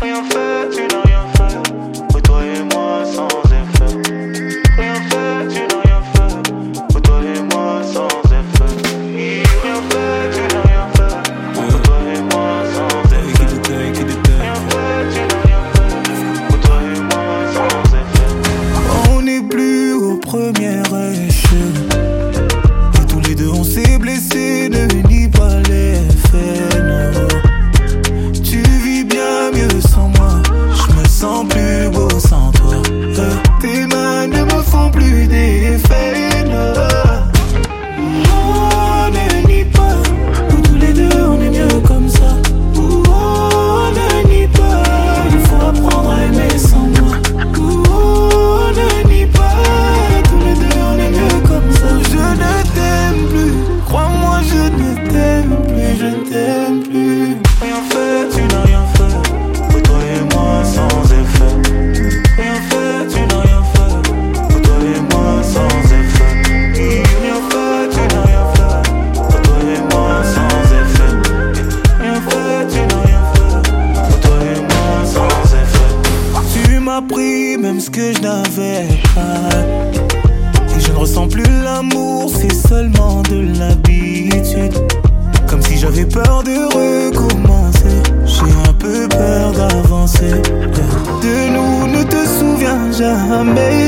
Rien fait, tu n'as rien fait. Pour toi et moi sans effet. Rien fait, tu n'as rien fait. Pour toi et moi sans effet. Rien fait, tu n'as rien fait. Pour toi et moi sans effet. Rien fait, tu n'as rien fait. Pour toi et moi sans effet. On n'est plus au premier échec. Et tous les deux on s'est blessés, ne nie pas les faits, non. Tu vis bien mieux sans moi, je me sens plus beau sans toi. Tes mains ne me font plus d'effet, non. Oh, ne nie pas, nous tous les deux on est mieux comme ça. Oh, ne nie pas, il faut apprendre à aimer sans moi. Oh, ne nie pas, tous les deux on est mieux comme ça. Je ne t'aime plus, crois-moi je ne t'aime plus, je t'aime plus. Rien fait, tu n'as rien fait. Pour toi et moi sans effet. Rien fait, tu n'as rien fait. Pour toi et moi sans effet. Rien fait, tu n'as rien fait. Pour toi et moi sans effet. Rien fait, tu n'as rien fait. Pour toi et moi sans effet. Tu m'as pris même ce que je n'avais pas. Et je ne ressens plus l'amour, c'est seulement de l'habitude. Comme si j'avais peur de recommencer. J'ai un peu peur d'avancer. De nous, ne te souviens jamais.